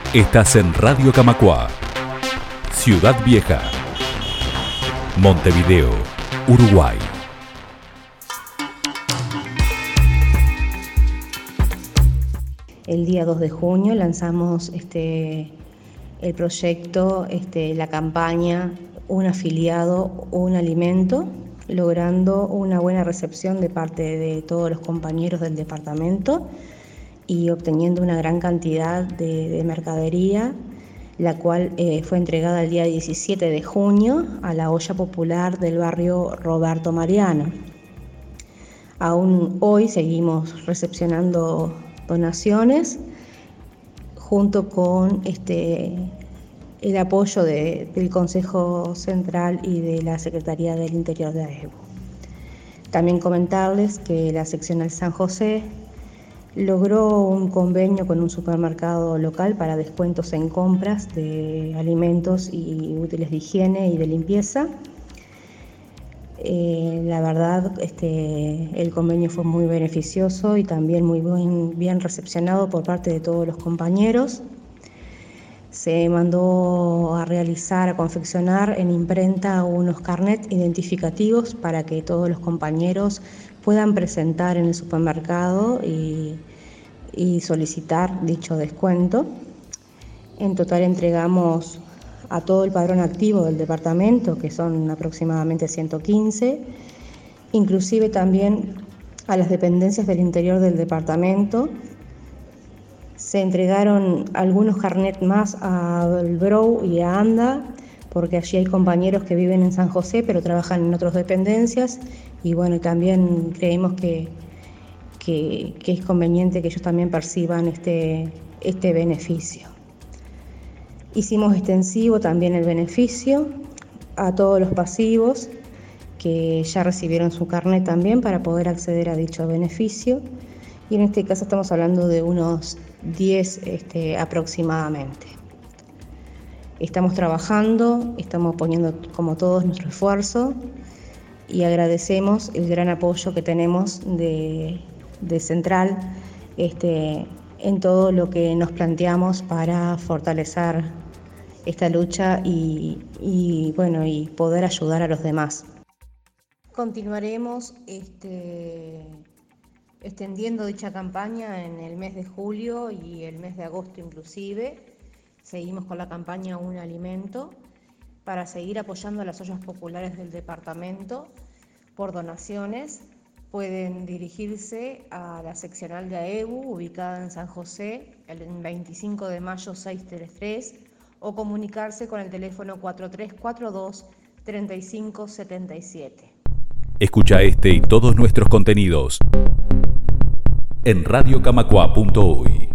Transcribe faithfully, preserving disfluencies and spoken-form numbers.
Estás en Radio Camacuá, Ciudad Vieja, Montevideo, Uruguay. El día dos de junio lanzamos este, el proyecto, este, la campaña Un afiliado, un alimento, logrando una buena recepción de parte de todos los compañeros del departamento y obteniendo una gran cantidad de, de mercadería, la cual eh, fue entregada el día diecisiete de junio a la olla popular del barrio Roberto Mariano. Aún hoy seguimos recepcionando donaciones junto con este, el apoyo de, del Consejo Central y de la Secretaría del Interior de AEBU. También comentarles que la seccional San José logró un convenio con un supermercado local para descuentos en compras de alimentos y útiles de higiene y de limpieza. Eh, la verdad, este, el convenio fue muy beneficioso y también muy bien, bien recepcionado por parte de todos los compañeros. Se mandó a realizar, a confeccionar en imprenta unos carnets identificativos para que todos los compañeros puedan presentar en el supermercado y, y solicitar dicho descuento. En total entregamos a todo el padrón activo del departamento, que son aproximadamente ciento quince, inclusive también a las dependencias del interior del departamento. Se entregaron algunos carnets más al Brou y a ANDA, porque allí hay compañeros que viven en San José, pero trabajan en otras dependencias, y bueno, también creemos que, que, que es conveniente que ellos también perciban este, este beneficio. Hicimos extensivo también el beneficio a todos los pasivos que ya recibieron su carnet también para poder acceder a dicho beneficio, y en este caso estamos hablando de unos diez este, aproximadamente. Estamos trabajando, estamos poniendo como todos nuestro esfuerzo y agradecemos el gran apoyo que tenemos de, de Central este, en todo lo que nos planteamos para fortalecer esta lucha y, y, bueno, y poder ayudar a los demás. Continuaremos este, extendiendo dicha campaña en el mes de julio y el mes de agosto inclusive. Seguimos con la campaña Un Alimento para seguir apoyando a las ollas populares del departamento por donaciones. Pueden dirigirse a la seccional de AEBU ubicada en San José, el veinticinco de mayo seiscientos treinta y tres, o comunicarse con el teléfono cuatro tres cuatro dos, tres cinco siete siete. Escucha este y todos nuestros contenidos en radio camacuá punto uy.